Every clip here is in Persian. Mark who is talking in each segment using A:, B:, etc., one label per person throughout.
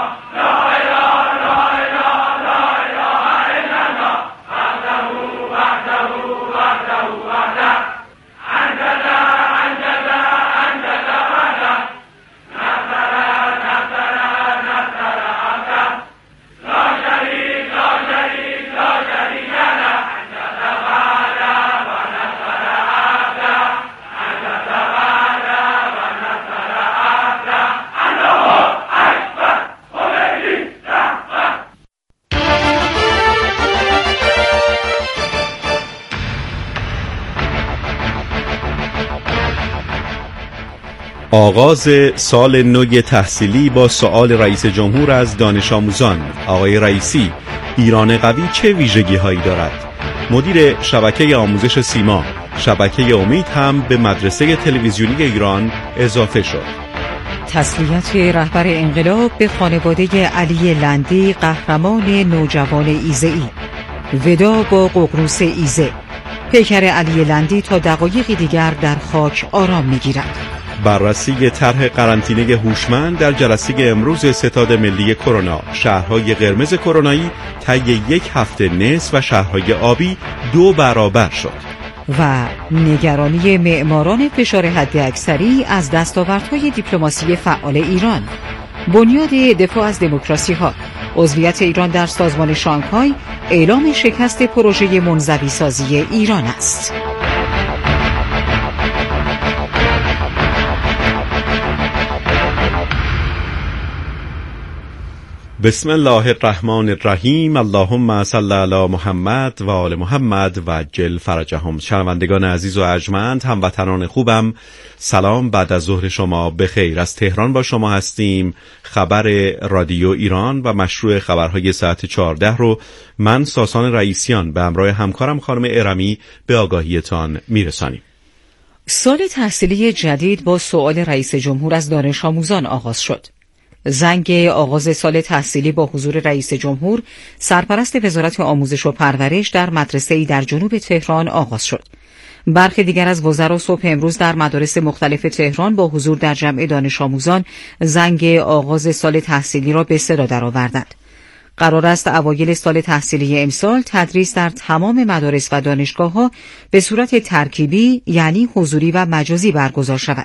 A: آغاز سال نو تحصیلی با سؤال رئیس جمهور از دانش آموزان. آقای رئیسی، ایران قوی چه ویژگی هایی دارد؟ مدیر شبکه آموزش سیما، شبکه امید هم به مدرسه تلویزیونی ایران اضافه شد.
B: تسلیت رهبر انقلاب به خانواده علی لندی، قهرمان نوجوان ایزه‌ای. ودا با ققنوس ایزه. پیکر علی لندی تا دقایقی دیگر در خاک آرام می‌گیرد.
A: بررسی طرح قرنطینه هوشمند در جلسه امروز ستاد ملی کرونا. شهرهای قرمز کرونایی طی یک هفته نصف و شهرهای آبی 2 برابر شد.
B: و نگرانی معماران فشار حداکثری از دستاوردهای دیپلماسی فعال ایران. بنیاد دفاع از دموکراسی ها. عضویت ایران در سازمان شانگهای اعلام شکست پروژه منزوی سازی ایران است.
A: بسم الله الرحمن الرحیم. اللهم صل علی محمد و آل محمد و عجل فرجهم. شنوندگان عزیز و ارجمند، هموطنان خوبم، سلام بعد از ظهر شما بخیر. از تهران با شما هستیم. خبر رادیو ایران و مشروع خبرهای ساعت 14 رو من ساسان رئیسیان به همراه همکارم خانم ارمی به آگاهیتان میرسانیم.
B: سال تحصیلی جدید با سؤال رئیس جمهور از دانش آموزان آغاز شد. زنگ آغاز سال تحصیلی با حضور رئیس جمهور، سرپرست وزارت آموزش و پرورش در مدرسه‌ای در جنوب تهران آغاز شد. برخی دیگر از وزرا صبح امروز در مدارس مختلف تهران با حضور در جمع دانش آموزان زنگ آغاز سال تحصیلی را به صدا درآوردند. قرار است اوایل سال تحصیلی امسال تدریس در تمام مدارس و دانشگاه‌ها به صورت ترکیبی، یعنی حضوری و مجازی برگزار شود.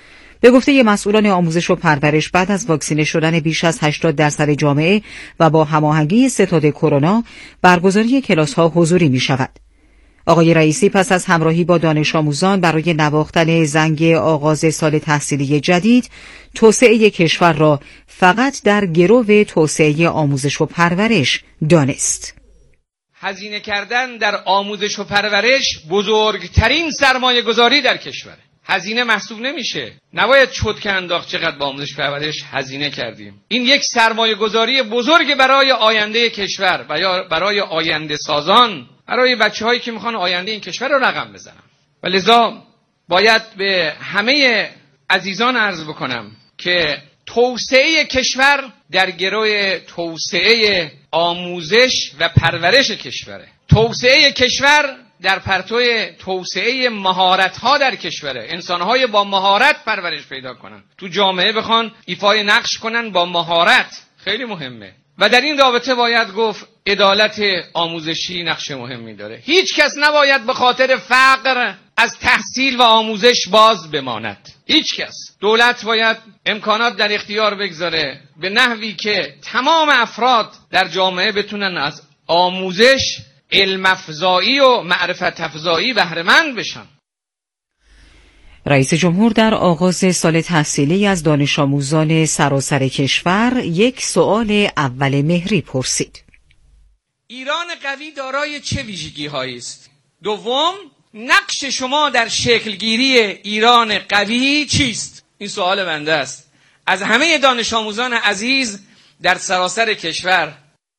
B: به گفته مسئولان آموزش و پرورش، بعد از واکسینه شدن بیش از 80% جامعه و با هماهنگی ستاد کرونا، برگزاری کلاس‌ها حضوری می‌شود. آقای رئیسی پس از همراهی با دانش آموزان برای نواختن زنگ آغاز سال تحصیلی جدید، توسعه کشور را فقط در گرو توسعه آموزش و پرورش دانست.
C: هزینه کردن در آموزش و پرورش بزرگترین سرمایه گذاری در کشوره. هزینه محسوب نمیشه. نباید چتک انداخت چقدر با آموزش پرورش هزینه کردیم. این یک سرمایه گذاری بزرگ برای آینده کشور و یا برای آینده سازان، برای بچه‌هایی که میخوان آینده این کشور رو رقم بزنن. و لذا باید به همه عزیزان عرض بکنم که توسعه کشور در گروه توسعه آموزش و پرورش کشوره. توسعه کشور در پرتو توسعه مهارت‌ها در کشوره. انسان‌های با مهارت پرورش پیدا کنن، تو جامعه بخوان ایفای نقش کنن با مهارت، خیلی مهمه. و در این رابطه باید گفت عدالت آموزشی نقش مهمی داره. هیچ کس نباید به خاطر فقر از تحصیل و آموزش باز بماند. هیچ کس. دولت باید امکانات در اختیار بگذاره به نحوی که تمام افراد در جامعه بتونن از آموزش، علم افزایی و معرفت افزایی بهره مند بشن.
B: رئیس جمهور در آغاز سال تحصیلی از دانش آموزان سراسر کشور یک سؤال اول مهری پرسید.
C: ایران قوی دارای چه ویژگی هایی است؟ دوم، نقش شما در شکلگیری ایران قوی چیست؟ این سوال بنده است از همه دانش آموزان عزیز در سراسر کشور.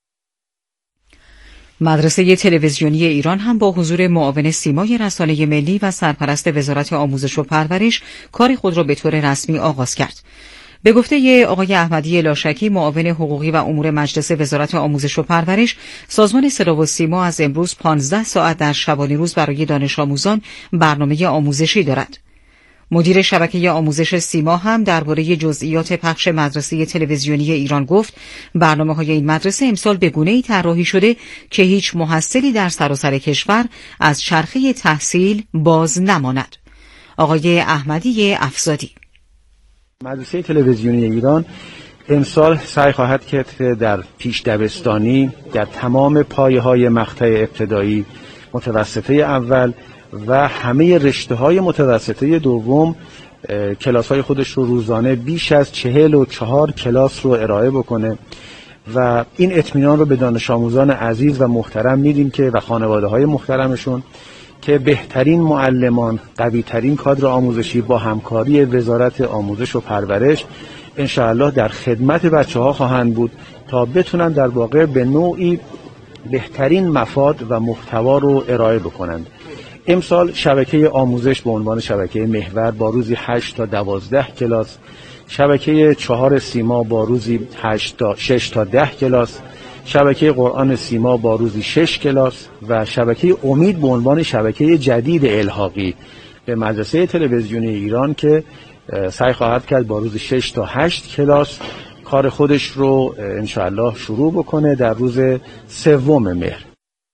B: مدرسه تلویزیونی ایران هم با حضور معاون سیمای رسانه ملی و سرپرست وزارت آموزش و پرورش کار خود را به طور رسمی آغاز کرد. به گفته آقای احمدی لاشکی، معاون حقوقی و امور مجلس وزارت آموزش و پرورش، سازمان صدا و سیما از امروز 15 ساعت در شبانه روز برای دانش آموزان برنامه آموزشی دارد. مدیر شبکه آموزش سیما هم درباره جزئیات پخش مدرسه تلویزیونی ایران گفت برنامه‌های این مدرسه امسال به گونه‌ای طراحی شده که هیچ محصلی در سراسر کشور از چرخه تحصیل باز نماند. آقای احمدی افزادی:
D: مدرسه تلویزیونی ایران امسال سعی خواهد کرد که در پیش دبستانی در تمام پایه‌های مقطع ابتدایی، متوسطه اول و همه رشته‌های متوسطه دوم کلاس‌های خودش رو روزانه بیش از 44 کلاس رو ارائه بکنه و این اطمینان رو به دانش آموزان عزیز و محترم میدیم که و خانواده‌های محترمشون که بهترین معلمان، قوی‌ترین کادر آموزشی با همکاری وزارت آموزش و پرورش انشاءالله در خدمت بچه‌ها خواهند بود تا بتونن در واقع به نوعی بهترین مفاد و محتوا رو ارائه بکنند. امسال شبکه آموزش به عنوان شبکه محور با روزی 8 تا 12 کلاس، شبکه 4 سیما با روزی 6 تا 10 کلاس، شبکه قرآن سیما با روزی 6 کلاس و شبکه امید به عنوان شبکه جدید الحاقی به مدرسه تلویزیونی ایران که سعی خواهد کرد با روزی 6 تا 8 کلاس کار خودش رو انشاءالله شروع بکنه در روز 3 مهر.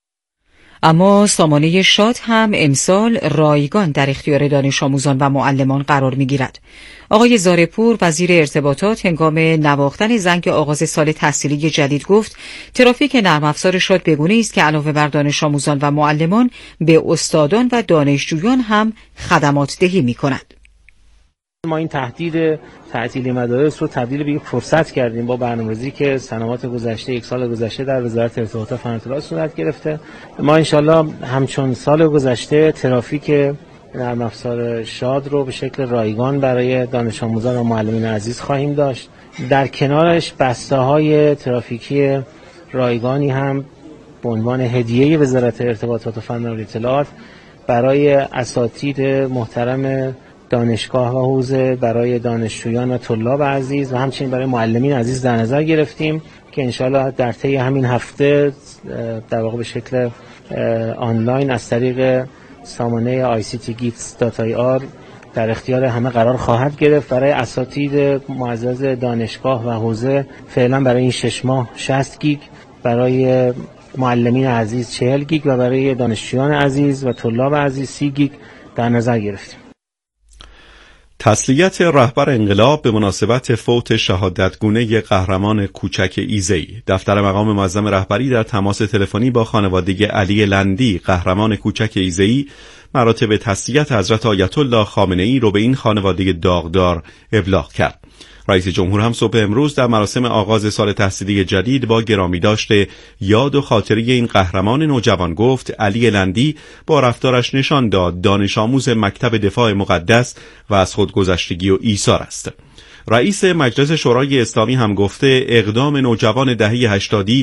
B: اما سامانه شاد هم امسال رایگان در اختیار دانش آموزان و معلمان قرار می‌گیرد. آقای زارپور وزیر ارتباطات هنگام نواختن زنگ آغاز سال تحصیلی جدید گفت ترافیک نرم افزار شاد به گونه‌ای است که علاوه بر دانش آموزان و معلمان به استادان و دانشجویان هم خدمات دهی می‌کند.
E: ما این تهدید تعطیلی مدارس رو تبدیل به یک فرصت کردیم با برنامه‌ریزی که سنوات گذشته، یک سال گذشته در وزارت ارتباطات و فن اطلاعات صورت گرفته. ما انشالله همچون سال گذشته ترافیک نرم افزار شاد رو به شکل رایگان برای دانش آموزان و معلمین عزیز خواهیم داشت. در کنارش بسته‌های ترافیکی رایگانی هم به عنوان هدیه وزارت ارتباطات و فن اطلاعات برای اساتید محترم دانشگاه و حوزه، برای دانشجویان و طلاب عزیز و همچنین برای معلمین عزیز در نظر گرفتیم که انشالله در طی همین هفته در واقع به شکل آنلاین از طریق سامانه ICTGIFTS.IR در اختیار همه قرار خواهد گرفت. برای اساتید معزز دانشگاه و حوزه فعلا برای این 6 ماه 60 گیگ، برای معلمین عزیز 40 گیگ و برای دانشجویان عزیز و طلاب عزیز 30 گیگ در نظر گرفتیم.
A: تسلیت رهبر انقلاب به مناسبت فوت شهادتگونه قهرمان کوچک ایزه‌ای. دفتر مقام معظم رهبری در تماس تلفنی با خانواده علی لندی قهرمان کوچک ایزه‌ای مراتب تسلیت حضرت آیت الله خامنه‌ای رو به این خانواده داغدار ابلاغ کرد. رئیس جمهور هم صبح امروز در مراسم آغاز سال تحصیلی جدید با گرامی داشته یاد و خاطره این قهرمان نوجوان گفت علی لندی با رفتارش نشان داد دانش آموز مکتب دفاع مقدس و از خودگذشتگی و ایثار است. رئیس مجلس شورای اسلامی هم گفته اقدام نوجوان دهه 80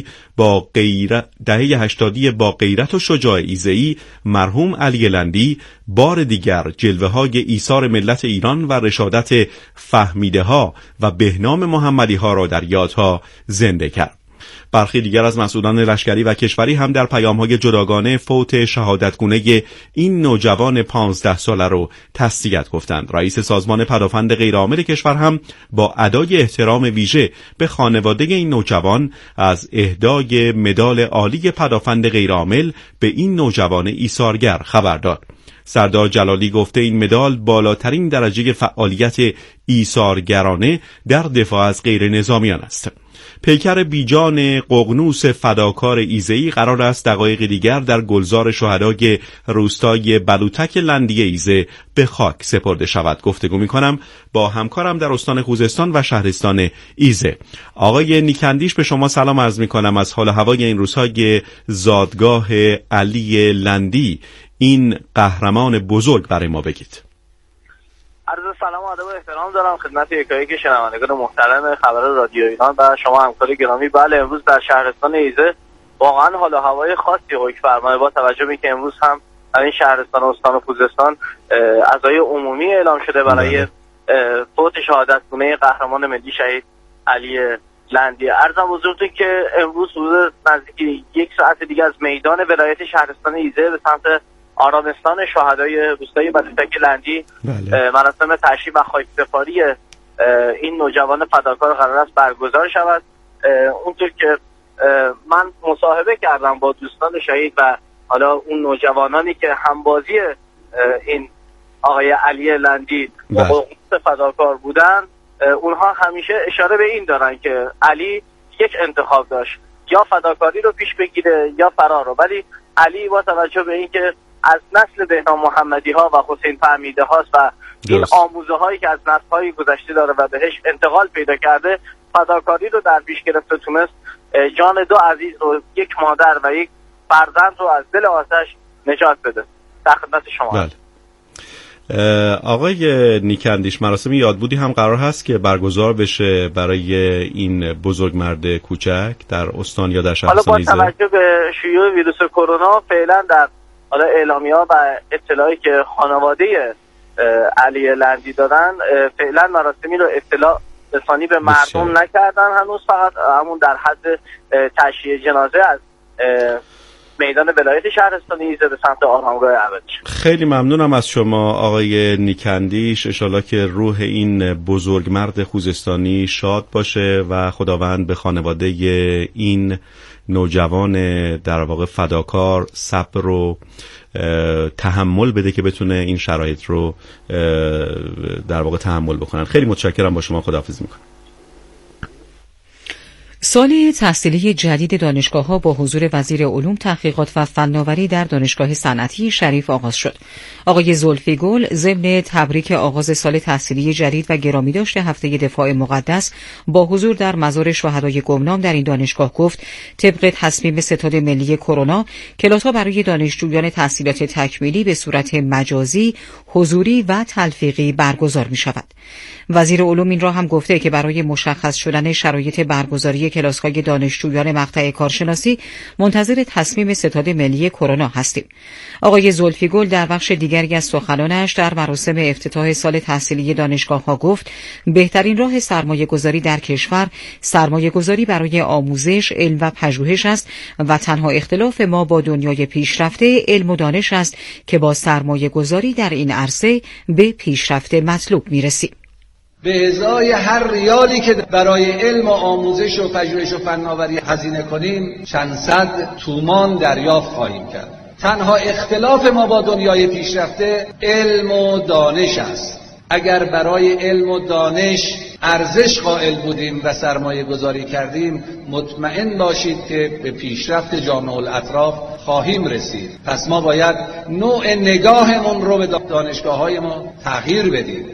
A: با غیرت و شجاع ایزه‌ای مرحوم علی لندی بار دیگر جلوه‌های ایثار ملت ایران و رشادت فهمیده‌ها و بهنام محمدی‌ها را در یادها زنده کرد. برخی دیگر از مسئولان لشکری و کشوری هم در پیام‌های جداگانه فوت شهادتگونه این نوجوان 15 ساله رو تسلیت گفتند. رئیس سازمان پدافند غیرعامل کشور هم با ادای احترام ویژه به خانواده این نوجوان از اهدای مدال عالی پدافند غیرعامل به این نوجوان ایثارگر خبر داد. سردار جلالی گفته این مدال بالاترین درجه فعالیت ایثارگرانه در دفاع از غیر نظامیان است. پیکر بیجان ققنوس فداکار ایزه‌ای قرار است دقایق دیگر در گلزار شهدای روستای بلوتک لندی ایزه به خاک سپرده شود. گفتگو می‌کنم با همکارم در استان خوزستان و شهرستان ایزه. آقای نیکندیش به شما سلام عرض می‌کنم. از حال هوای این روزهای زادگاه علی لندی این قهرمان بزرگ برای ما بگید.
F: عرض سلام و ادب و احترام دارم خدمت یکایک شنوندگان محترم خبر رادیو ایران و شما همکار گرامی. بله، امروز در شهرستان ایزه واقعا حال و هوای خاصی حکم فرمایه با توجه به که امروز هم در این شهرستان و استان خوزستان عزای عمومی اعلام شده برای فوت شهادتگونه قهرمان ملی شهید علی لندی. عرضم حضورتون که امروز حدود نزدیک 1 ساعت دیگه از میدان ولایت شهرستان ایزه به سمت آرامستان شهدای روستای بلوچک لندی مراسم تشییع و خاکسپاری این نوجوان فداکار قرار است برگزار شود. اونطور که من مصاحبه کردم با دوستان شهید و حالا اون نوجوانانی که همبازی این آقای علی لندی با حقوق فداکار بودن، اونها همیشه اشاره به این دارن که علی یک انتخاب داشت، یا فداکاری رو پیش بگیره یا فرار رو، ولی علی با توجه به این که از نسل بهنام محمدی ها و حسین فهمیده هاست و این آموزه هایی که از نسل های گذشته داره و بهش انتقال پیدا کرده، فداکاری رو در پیش گرفته، تونست جان دو عزیز رو، یک مادر و یک فرزند رو از دل آتش نجات بده. در خدمت شما.
A: بله. آقای نیکاندیش، مراسم یادبودی هم قرار هست که برگزار بشه برای این بزرگمرد کوچک در استان یا در شهرستان ایزه؟
F: حالا با توجه به شیوع ویروس کرونا فعلا در اعلامیه‌ها و اطلاعی که خانواده علی لندی دادن، فعلا مراسمی رو اطلاع رسانی به مردم نکردن هنوز، فقط همون در حد تشییع جنازه از میدان ولایت شهرستان ایزه به سمت آرامگاه ابدی.
A: خیلی ممنونم از شما آقای نیکاندیش. انشالله که روح این بزرگمرد خوزستانی شاد باشه و خداوند به خانواده این نوجوان در واقع فداکار صبر و تحمل بده که بتونه این شرایط رو در واقع تحمل بکنن. خیلی متشکرم، با شما خداحافظی میکنم.
B: سال تحصیلی جدید دانشگاه‌ها با حضور وزیر علوم، تحقیقات و فناوری در دانشگاه صنعتی شریف آغاز شد. آقای زلفی گل ضمن تبریک آغاز سال تحصیلی جدید و گرامی داشته هفته دفاع مقدس با حضور در مزار شهدای گمنام در این دانشگاه گفت طبق تصمیم ستاد ملی کرونا کلاس‌ها برای دانشجویان تحصیلات تکمیلی به صورت مجازی، حضوری و تلفیقی برگزار می‌شود. وزیر علوم این را هم گفته که برای مشخص شدن شرایط برگزاری کلاس‌های دانشجویان مقطع کارشناسی منتظر تصمیم ستاد ملی کرونا هستیم. آقای زلفی گل در بخش دیگری از سخنانش در مراسم افتتاح سال تحصیلی دانشگاه‌ها گفت بهترین راه سرمایه‌گذاری در کشور سرمایه‌گذاری برای آموزش، علم و پژوهش است و تنها اختلاف ما با دنیای پیشرفته علم و دانش است که با سرمایه‌گذاری در این عرصه به پیشرفت مطلوب می‌رسیم.
G: به ازای هر ریالی که برای علم و آموزش و پژوهش و فناوری هزینه کنیم چند صد تومان دریافت خواهیم کرد. تنها اختلاف ما با دنیای پیشرفته علم و دانش است. اگر برای علم و دانش ارزش قائل بودیم و سرمایه گذاری کردیم، مطمئن باشید که به پیشرفت جامع الاطراف خواهیم رسید. پس ما باید نوع نگاهمون رو به دانشگاه‌های ما تغییر بدیم.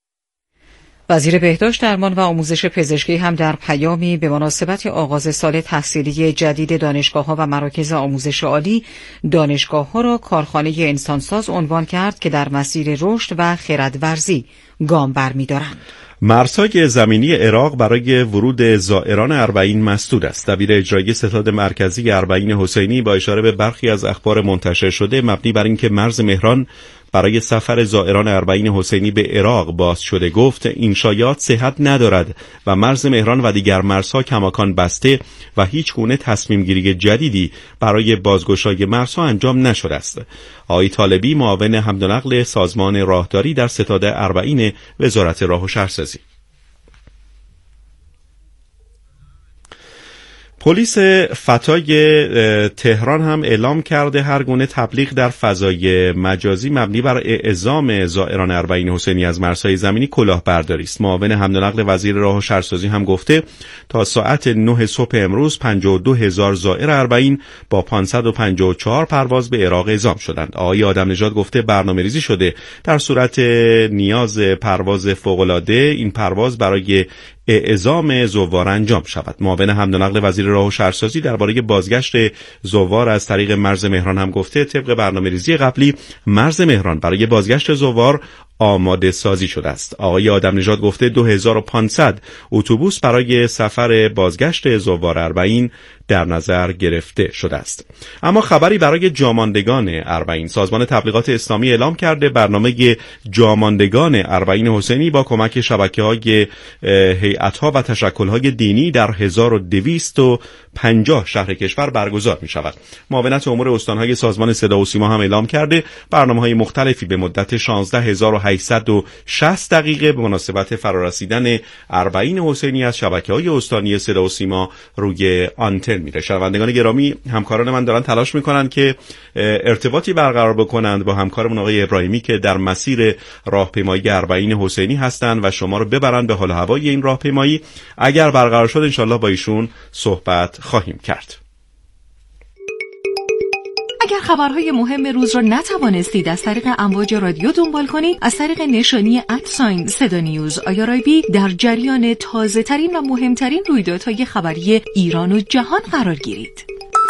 B: وزیر بهداشت، درمان و آموزش پزشکی هم در پیامی به مناسبت آغاز سال تحصیلی جدید دانشگاه‌ها و مراکز آموزش عالی، دانشگاه‌ها را کارخانه انسانساز عنوان کرد که در مسیر رشد و خردورزی گام برمی‌دارند.
A: مرزهای زمینی عراق برای ورود زائران اربعین مسدود است. دبیر اجرایی ستاد مرکزی اربعین حسینی با اشاره به برخی از اخبار منتشر شده مبنی بر اینکه مرز مهران برای سفر زائران اربعین حسینی به عراق باز شده گفت این شایعات صحت ندارد و مرز مهران و دیگر مرزها کماکان بسته و هیچ گونه تصمیم گیری جدیدی برای بازگشایی مرزها انجام نشده است. آقای طالبی، معاون حمل و نقل سازمان راهداری در ستاد اربعین وزارت راه و شهرسازی. پلیس فتای تهران هم اعلام کرده هر گونه تبلیغ در فضای مجازی مبنی بر اعزام زائران اربعین حسینی از مرزهای زمینی کلاهبرداری است. معاون حمل و نقل وزیر راه و شهرسازی هم گفته تا ساعت 9 صبح امروز 52,000 زائر اربعین با 554 پرواز به عراق اعزام شدند. آقای آدم‌نژاد گفته برنامه‌ریزی شده در صورت نیاز پرواز فوق‌العاده این پرواز برای اعزام زوار انجام شود. معاون حمل و نقل وزیر راه و شهرسازی درباره بازگشت زوار از طریق مرز مهران هم گفته طبق برنامه‌ریزی قبلی مرز مهران برای بازگشت زوار آماده سازی شده است. آقای آدم نژاد گفته 2500 اتوبوس برای سفر بازگشت زوار اربعین در نظر گرفته شده است. اما خبری برای جاماندگان اربعین. سازمان تبلیغات اسلامی اعلام کرده برنامه جاماندگان اربعین حسینی با کمک شبکه‌های هیئت‌ها و تشکل‌های دینی در 1250 شهر کشور برگزار می‌شود. معاونت امور استان‌های سازمان صدا و سیما هم اعلام کرده برنامه‌های مختلفی به مدت 16860 دقیقه به مناسبت فرارسیدن اربعین حسینی از شبکه‌های استانی صدا و سیما روی آنتن میره. شنوندگان گرامی، همکاران من دارن تلاش میکنن که ارتباطی برقرار بکنند با همکارمون آقای ابراهیمی که در مسیر راهپیمایی اربعین حسینی هستند و شما رو ببرن به حال و هوای این راهپیمایی. اگر برقرار شد انشالله با ایشون صحبت خواهیم کرد.
H: اگر خبرهای مهم روز را نتوانستید از طریق امواج رادیو دنبال کنید، از طریق نشانی @صدا نیوز IRIB در جریان تازه ترین و مهمترین رویدادهای خبری ایران و جهان قرار گیرید.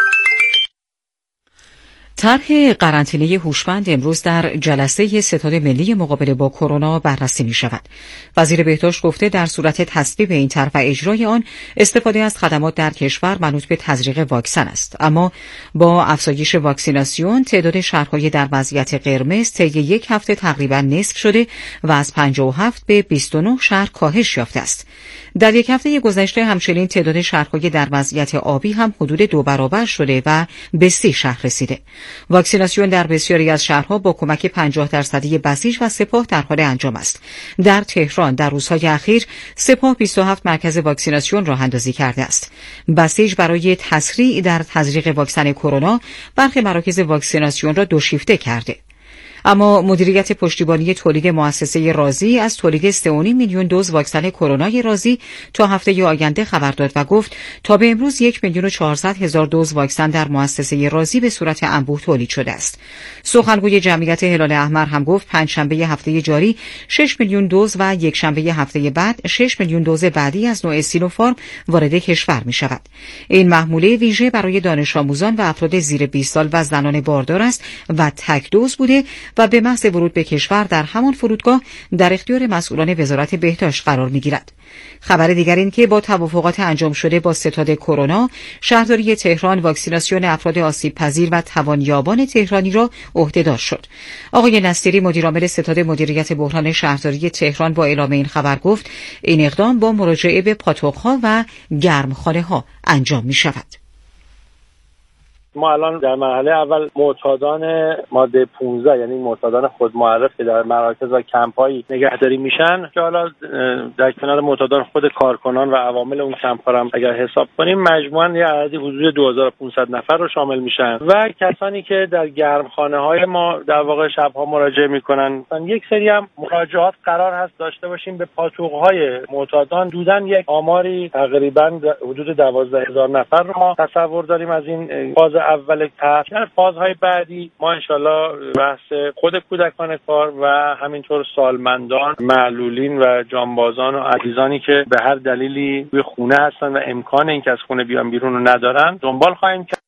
B: طرح قرنطینه هوشمند امروز در جلسه ستاد ملی مقابله با کرونا بررسی می شود. وزیر بهداشت گفته در صورت تصویب این طرح و اجرای آن استفاده از خدمات در کشور منوط به تزریق واکسن است. اما با افزایش واکسیناسیون تعداد شهرهای در وضعیت قرمز طی یک هفته تقریبا نصف شده و از 57 به 29 شهر کاهش یافته است. در یک هفته گذشته همچنین تعداد شهرهای در وضعیت آبی هم حدود 2 برابر شده و به 30 شهر رسیده. واکسیناسیون در بسیاری از شهرها با کمک 50% بسیج و سپاه در حال انجام است. در تهران در روزهای اخیر سپاه 27 مرکز واکسیناسیون راه اندازی کرده است. بسیج برای تسریع در تزریق واکسن کرونا برخی مراکز واکسیناسیون را 2 شیفته کرده. اما مدیریت پشتیبانی تولید مؤسسه رازی از تولید 3.5 میلیون دوز واکسن کرونای رازی تا هفته آینده خبر داد و گفت تا به امروز 1,400,000 دوز واکسن در مؤسسه رازی به صورت انبوه تولید شده است. سخنگوی جمعیت هلال احمر هم گفت پنجشنبه هفته جاری 6 میلیون دوز و یکشنبه هفته بعد 6 میلیون دوز بعدی از نوع سینوفارم وارد کشور می شود. این محموله ویژه برای دانش آموزان و افراد زیر 20 سال و زنان باردار است و تک دوز بوده و به محض ورود به کشور در همان فرودگاه در اختیار مسئولان وزارت بهداشت قرار می‌گیرد. خبر دیگر این که با توافقات انجام شده با ستاد کرونا، شهرداری تهران واکسیناسیون افراد آسیب پذیر و توانیابان تهرانی را عهده‌دار شد. آقای نصیری مدیرعامل ستاد مدیریت بحران شهرداری تهران با اعلام این خبر گفت این اقدام با مراجعه به پاتوق‌ها و گرمخانه‌ها انجام می‌شود.
E: ما الان در مرحله اول معتادان ماده 15 یعنی معتادان خودمعرف که در مراکز و کمپ‌های نگهداری میشن که حالا در کنار معتادان خود کارکنان و عوامل اون کمپ‌ها هم اگر حساب کنیم مجموعاً یه عددی حدود 2500 نفر رو شامل میشن و کسانی که در گرمخانه‌های ما در واقع شب‌ها مراجعه میکنن. یک سری هم مراجعات قرار هست داشته باشیم به پاتوق‌های معتادان. دودن یک آماری تقریباً حدود 12000 نفر رو ما تصور داریم از این فاز اول طرح. در فازهای بعدی ما انشالله بحث خود کودکان کار و همینطور سالمندان، معلولین و جانبازان و عزیزانی که به هر دلیلی توی خونه هستن و امکان اینکه از خونه بیان بیرون رو ندارن دنبال خواهیم کرد.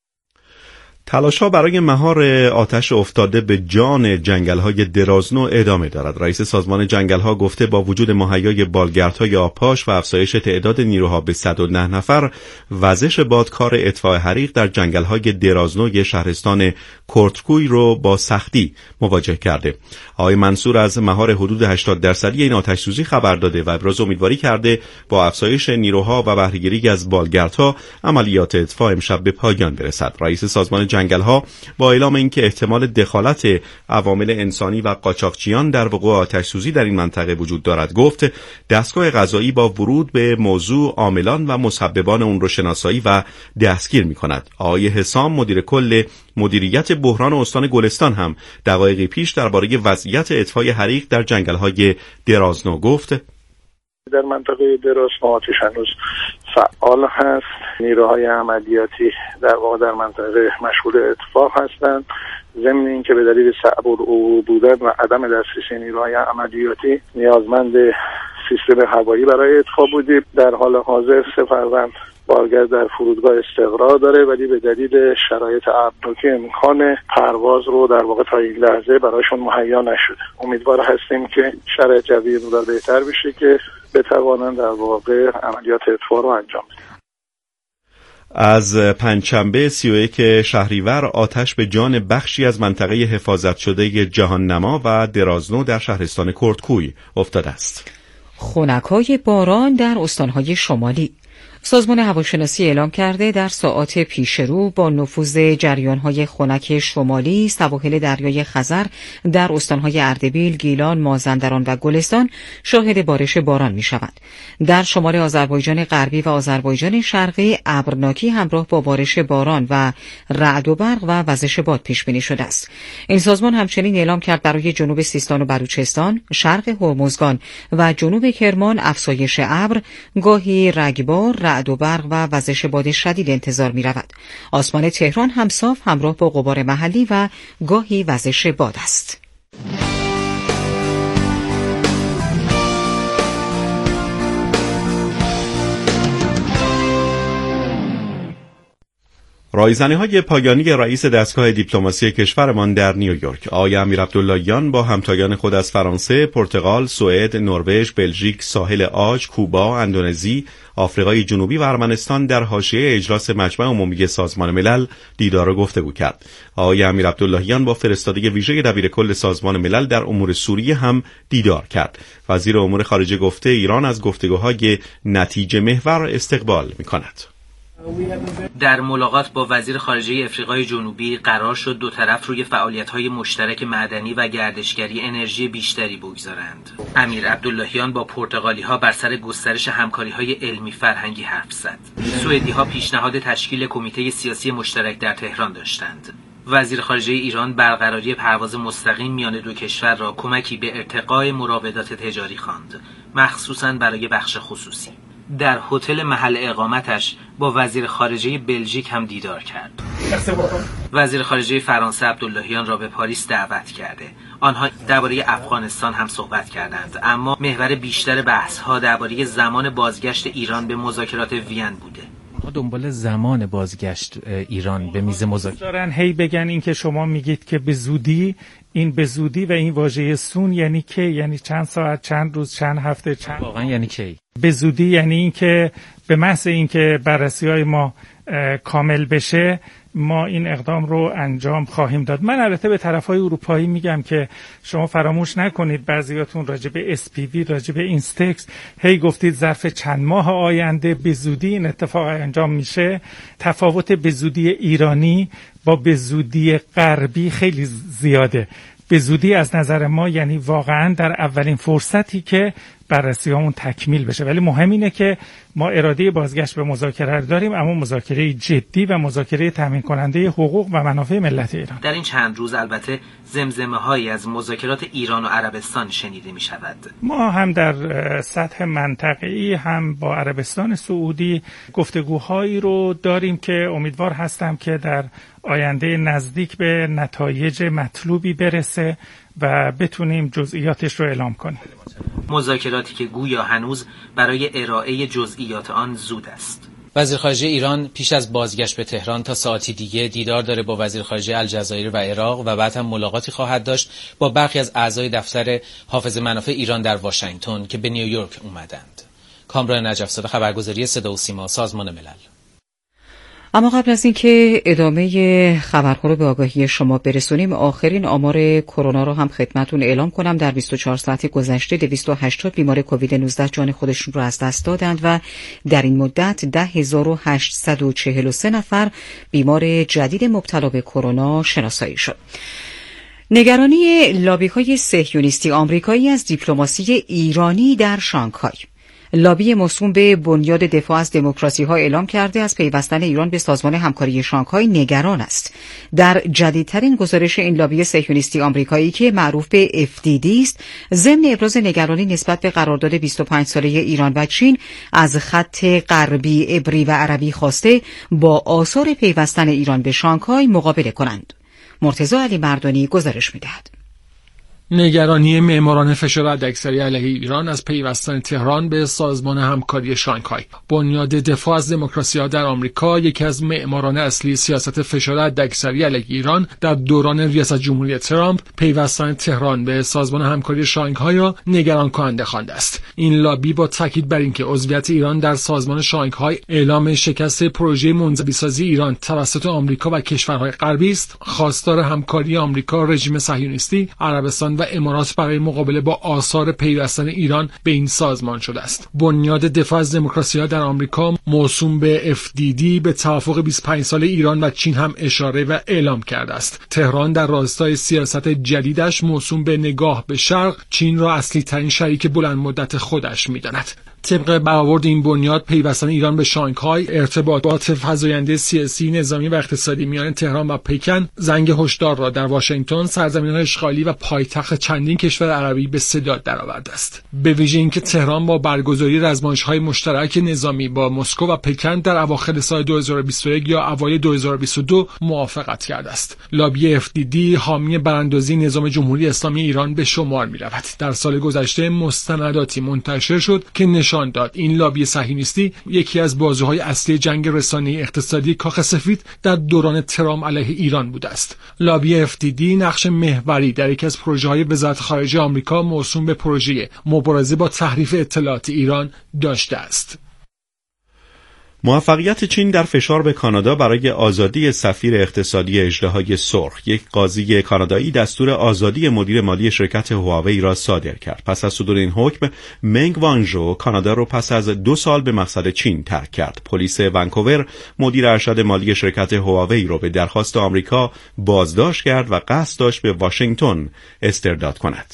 A: تلاش‌ها برای مهار آتش افتاده به جان جنگل‌های درازنو ادامه دارد. رئیس سازمان جنگل‌ها گفته با وجود مهیای بالگردهای آبپاش و افزایش تعداد نیروها به 109 نفر، وزش باد کار اطفاء حریق در جنگل‌های درازنوی شهرستان کرتکوی رو با سختی مواجه کرده. آقای منصور از مهار حدود 80% این آتش‌سوزی خبر داده و ابراز امیدواری کرده با افزایش نیروها و بهره‌گیری از بالگردها عملیات اطفاء امشب به پایان برسد. رئیس سازمان جنگل‌ها با اعلام اینکه احتمال دخالت عوامل انسانی و قاچاقچیان در وقوع آتش‌سوزی در این منطقه وجود دارد گفت دستگاه قضایی با ورود به موضوع عاملان و مسببان اون رو شناسایی و دستگیر می‌کند. آقای حسام مدیر کل مدیریت بحران استان گلستان هم دقایقی پیش درباره وضعیت اطفای حریق در جنگل‌های درازنو گفت
I: در منطقه درازنو آتش هنوز فعال هست. نیروهای عملیاتی در واقع در منطقه مشغول اطفاء هستند. ضمن اینکه به دلیل صعب العبور بودن و عدم دسترسی نیروهای عملیاتی نیازمند سیستم هوایی برای اطفاء بودیم. در حال حاضر 3 فروند بارگرد در فرودگاه استقرار داره، ولی به دلیل شرایط ابرناکی امکان پرواز رو در واقع تا این لحظه برایشون مهیا نشده. امیدوار هستیم که شرایط جوی رو بهتر بشه که بتوانند در واقع عملیات اطفاء رو انجام بدن.
A: از پنجشنبه 31 شهریور آتش به جان بخشی از منطقه حفاظت شده جهاننما و درازنو در شهرستان کردکوی افتاده است.
B: خنکای باران در استانهای شمالی. سازمان هواشناسی اعلام کرده در ساعات پیش رو با نفوذ جریان‌های خنک شمالی سواحل دریای خزر در استان‌های اردبیل، گیلان، مازندران و گلستان شاهد بارش باران می‌شوند. در شمال آذربایجان غربی و آذربایجان شرقی ابرناکی همراه با بارش باران و رعد و برق و وزش باد پیش بینی شده است. این سازمان همچنین اعلام کرد برای جنوب سیستان و بلوچستان، شرق هرمزگان و جنوب کرمان افزایش ابر، گاهی رگبار، رعد و برق و وزش باد شدید انتظار می رود. آسمان تهران هم صاف همراه با غبار محلی و گاهی وزش باد است.
A: رایزنی‌های پایانی رئیس دستگاه دیپلماسی کشورمان در نیویورک آقای امیر عبداللهیان با همتایان خود از فرانسه، پرتغال، سوئد، نروژ، بلژیک، ساحل عاج، کوبا، اندونزی، آفریقای جنوبی و ارمنستان در حاشیه اجلاس مجمع عمومی سازمان ملل دیدار و گفتگو کرد. آقای امیر عبداللهیان با فرستاده ویژه دبیرکل سازمان ملل در امور سوریه هم دیدار کرد. وزیر امور خارجه گفته ایران از گفتگوهای نتیجه محور استقبال می‌کند.
J: در ملاقات با وزیر خارجه افریقای جنوبی قرار شد دو طرف روی فعالیت‌های مشترک معدنی و گردشگری انرژی بیشتری بگذارند. امیر عبداللهیان با پرتغالی‌ها بر سر گسترش همکاری‌های علمی فرهنگی حرف زد. سوئدی‌ها پیشنهاد تشکیل کمیته سیاسی مشترک در تهران داشتند. وزیر خارجه ایران برقراری پرواز مستقیم میان دو کشور را کمکی به ارتقای مراودات تجاری خواند، مخصوصاً برای بخش خصوصی. در هتل محل اقامتش با وزیر خارجه بلژیک هم دیدار کرد. وزیر خارجه فرانسه عبداللهیان را به پاریس دعوت کرده. آنها درباره افغانستان هم صحبت کردند، اما محور بیشتر بحث‌ها درباره زمان بازگشت ایران به مذاکرات وین بوده.
K: دنبال زمان بازگشت ایران به میز مذاکره
L: دارن هی بگن این که شما میگید که به زودی، این به زودی و این واژه سون یعنی که، یعنی چند ساعت، چند روز، چند هفته، چند
K: واقعا یعنی کی؟
L: به زودی یعنی این که به محض این که بررسی‌های ما کامل بشه ما این اقدام رو انجام خواهیم داد. من البته به طرفای اروپایی میگم که شما فراموش نکنید بعضیاتون راجع به SPV، راجع به اینستکس هی گفتید ظرف چند ماه آینده به زودی این اتفاق انجام میشه. تفاوت به زودی ایرانی با به زودی غربی خیلی زیاده. به زودی از نظر ما یعنی واقعا در اولین فرصتی که بررسی‌هامون تکمیل بشه، ولی مهم اینه که ما اراده بازگشت به مذاکره داریم، اما مذاکره جدی و مذاکره تامین کننده حقوق و منافع ملت ایران.
J: در این چند روز البته زمزمه‌هایی از مذاکرات ایران و عربستان شنیده می‌شود.
L: ما هم در سطح منطقه‌ای هم با عربستان سعودی گفتگوهایی رو داریم که امیدوار هستم که در آینده نزدیک به نتایج مطلوبی برسه و بتونیم جزئیاتش رو اعلام کنیم.
J: مذاکراتی که گویا هنوز برای ارائه جزئیات آن زود است.
K: وزیر خارجه ایران پیش از بازگشت به تهران تا ساعتی دیگه دیدار داره با وزیر خارجه الجزایر و عراق و بعد هم ملاقاتی خواهد داشت با برخی از اعضای دفتر حافظ منافع ایران در واشنگتن که به نیویورک اومدند. کامران نجف‌زاده، خبرگزاری صدا و سیما، سازمان ملل.
B: اما قبل از اینکه ادامه خبرها رو به آگاهی شما برسونیم، آخرین آمار کرونا رو هم خدمتتون اعلام کنم. در 24 ساعت گذشته 280 بیمار کووید 19 جان خودشون رو از دست دادند و در این مدت 10843 نفر بیمار جدید مبتلا به کرونا شناسایی شد. نگرانی لابی‌های صهیونیستی آمریکایی از دیپلماسی ایرانی در شانگهای. لابی موسوم به بنیاد دفاع از دموکراسی‌ها اعلام کرده از پیوستن ایران به سازمان همکاری شانگهای نگران است. در جدیدترین گزارش این لابی صهیونیستی آمریکایی که معروف به FDD است، ضمن ابراز نگرانی نسبت به قرارداد 25 ساله ایران و چین از خط غربی، عبری و عربی خواسته با آثار پیوستن ایران به شانگهای مقابله کنند. مرتضی علی مردانی گزارش می‌دهد.
M: نگرانی معماران فشار حداکثری علیه ایران از پیوستن تهران به سازمان همکاری شانگهای. بنیاد دفاع از دموکراسی‌ها در آمریکا، یکی از معماران اصلی سیاست فشار حداکثری علیه ایران در دوران ریاست جمهوری ترامپ، پیوستن تهران به سازمان همکاری شانگهای را نگران کننده خوانده است. این لابی با تاکید بر اینکه عضویت ایران در سازمان شانگهای اعلام شکست پروژه منزوی‌سازی ایران توسط آمریکا و کشورهای غربی است، خواستار همکاری آمریکا، رژیم صهیونیستی، عربستان و امارات برای مقابله با آثار پیوستن ایران به این سازمان شده است. بنیاد دفاع از دموکراسی‌ها در آمریکا موسوم به FDD به توافق 25 ساله ایران و چین هم اشاره و اعلام کرده است. تهران در راستای سیاست جدیدش موسوم به نگاه به شرق، چین را اصلی ترین شریک بلند مدت خودش می‌داند. طبق برآورد این بنیاد، پیوستن ایران به شانگهای، ارتباطات فزاینده سیاسی، نظامی و اقتصادی میان تهران و پکن، زنگ هشدار را در واشنگتن، سرزمین‌های اشغالی و پایتخت چندین کشور عربی به صدا درآورده است. به ویژه اینکه تهران با برگزاری رزمایش‌های مشترک نظامی با مسکو و پکن در اواخر سال 2021 یا اوایل 2022 موافقت کرده است. لابی FDD حامی براندازی نظام جمهوری اسلامی ایران به شمار می‌رود. در سال گذشته مستنداتی منتشر شد که نشان داد این لابی صهیونیستی یکی از بازوهای اصلی جنگ رسانه‌ای اقتصادی کاخ سفید در دوران ترامپ علیه ایران بوده است. لابی FDD نقش محوری در یکی از پروژه‌های وزارت خارجه آمریکا موسوم به پروژه مبارزه با تحریف اطلاعات ایران داشته است.
A: موفقیت چین در فشار به کانادا برای آزادی سفیر اقتصادی اژدهای سرخ. یک قاضی کانادایی دستور آزادی مدیر مالی شرکت هواوی را صادر کرد. پس از صدور این حکم، منگ وانژو کانادا را پس از 2 سال به مقصد چین ترک کرد. پلیس ونکوور مدیر ارشد مالی شرکت هواوی را به درخواست آمریکا بازداشت کرد و قصد داشت به واشنگتن استرداد کند.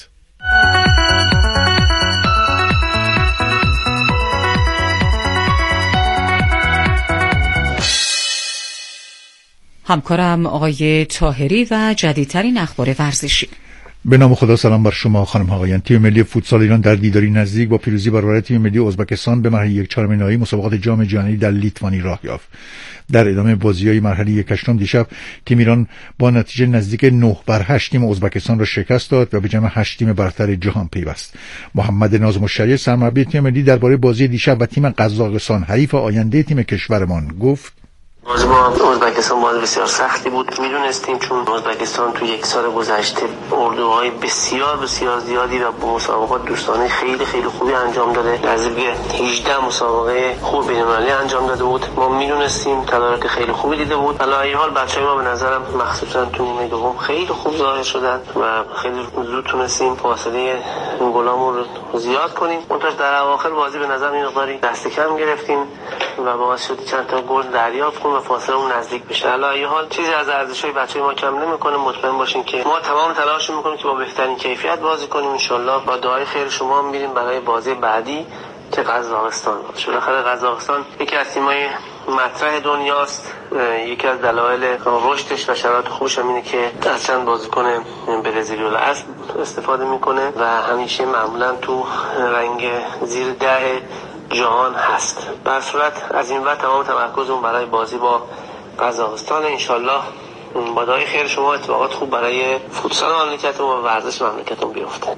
B: همکارم آقای طاهری و جدیدترین اخبار ورزشی.
N: به نام خدا، سلام بر شما خانم آقایان. تیم ملی فوتسال ایران در دیداری نزدیک با پیروزی برابر تیم ملی ازبکستان به مرحله 1/4 نهایی مسابقات جام جهانی در لیتوانی راه یافت. در ادامه بازی‌های مرحله 1/8 دیشب تیم ایران با نتیجه نزدیک 9-8 تیم ازبکستان را شکست داد و به جمع 8 تیم برتر جهان پیوست. محمد ناظم الشریع سرمربی تیم ملی درباره بازی دیشب و تیم قزاقستان حریف آینده تیم کشورمان گفت:
O: بازی با ازبکستان بازی بسیار سختی بود. میدونستیم چون ازبکستان تو 1 سال گذشته اردوهای بسیار زیادی و با مسابقات دوستانه خیلی خوبی انجام داده. نزدیک 18 مسابقه خوب بین‌المللی انجام داده بود. ما میدونستیم تدارک خیلی خوبی دیده بود. علی حال بچه‌ها ما به نظرم مخصوصا تو نیمه دوم خیلی خوب ظاهر شدن و خیلی زود تونستیم فاصله گلامون رو زیاد کنیم. منتها در اواخر بازی به نظر این مقداری دست کم گرفتیم و باعث شد چند تا گل دریافت کنیم و فاصله اون نزدیک بشه. علی حال چیزی از ارزش‌های بچه‌های ما کم نمی‌کنه. مطمئن باشین که ما تمام تلاش می‌کنیم که با بهترین کیفیت بازی کنیم. ان شاءالله با دعای خیر شما هم می‌ریم برای بازی بعدی که قزاقستان باشه. بالاخره قزاقستان یکی از تیم‌های مطرح دنیاست. یکی از دلایل رشدش و شرایط خوبش هم اینه که از چند بازیکن برزیلی الاصل استفاده می‌کنه و همیشه معمولاً تو رنگ زیر 10 جهان هست. در صورت از این وقت تمام تمرکزمون برای بازی با قزاقستان. انشالله با دعای خیر شما اتفاقات خوب برای فوتسال مملکتمون و ورزش مملکتمون بیفته.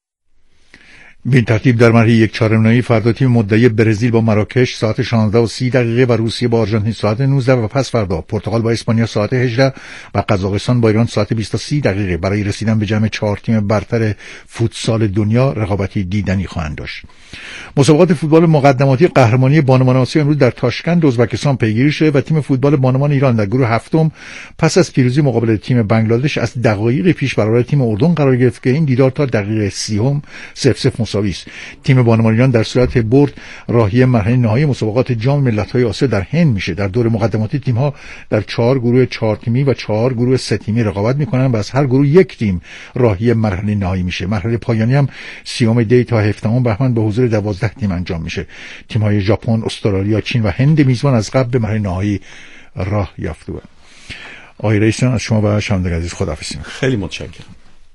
N: به این ترتیب در مرحله 1/4 نهایی فردا تیم مدعی برزیل با مراکش ساعت 16:30 و روسیه با آرژانتین ساعت 19 و پس فردا پرتغال با اسپانیا ساعت 18 و قزاقستان با ایران ساعت 20:30 برای رسیدن به جمع 4 تیم برتر فوتسال دنیا رقابتی دیدنی خواهند داشت. مسابقات فوتبال مقدماتی قهرمانی بانوان آسیا امروز در تاشکند ازبکستان پیگیری شده و تیم فوتبال بانوان ایران در گروه هفتم پس از پیروزی مقابل تیم بنگلادش از دقایق پیش برابر تیم اردن قرار گرفت که این دیدار تا دقیقه 30 0-0 مساوی است. تیم بانوان ایران در صورت برد راهی مرحله نهایی مسابقات جام ملت‌های آسیا در هند میشه. در دور مقدماتی تیم‌ها در 4 گروه 4 تیمی و 4 گروه 3 تیمی رقابت می‌کنند و از هر گروه 1 تیم راهی مرحله نهایی میشه. مرحله پایانی هم 30 دی تا 17 بهمن به حضور 12 تیم انجام میشه. تیم‌های ژاپن، استرالیا، چین و هند میزبان از قبل به مرحله نهایی راه یافته‌اند. آقای رئیس از شما و شنوندگان عزیز خداحافظی می‌کنم.
A: خیلی متشکرم.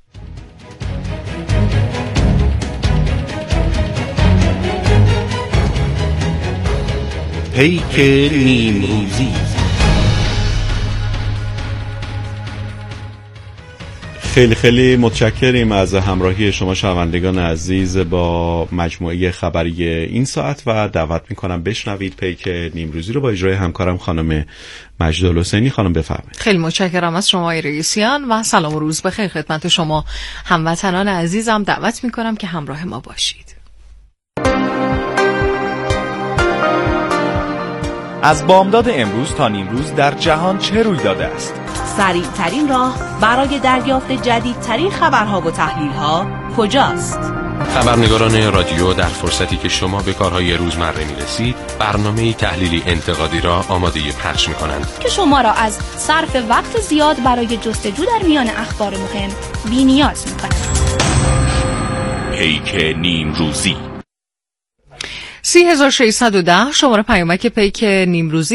A: پیک نیمروزی. خیلی خیلی متشکریم از همراهی شما شنوندگان عزیز با مجموعه خبری این ساعت و دعوت میکنم بشنوید پیک نیمروزی رو با اجرای همکارم خانم مجدالحسینی. خانم بفرمایید.
H: خیلی متشکرم از شما رئیسیان و سلام و روز بخیر خدمت شما هموطنان عزیزم. دعوت میکنم که همراه ما باشید.
P: از بامداد امروز تا نیمروز در جهان چه روی داده است؟
Q: سریع ترین راه برای دریافت جدیدترین خبرها و تحلیل‌ها کجاست؟
R: خبرنگاران رادیو در فرصتی که شما به کارهای روزمره می‌رسید، برنامه‌ای تحلیلی انتقادی را آماده پخش می‌کنند
S: که شما را از صرف وقت زیاد برای جستجو در میان اخبار مهم بی‌نیاز می‌کند.
R: پیک نیمروزی
H: 3610 شماره پیامک پیک نیمروزی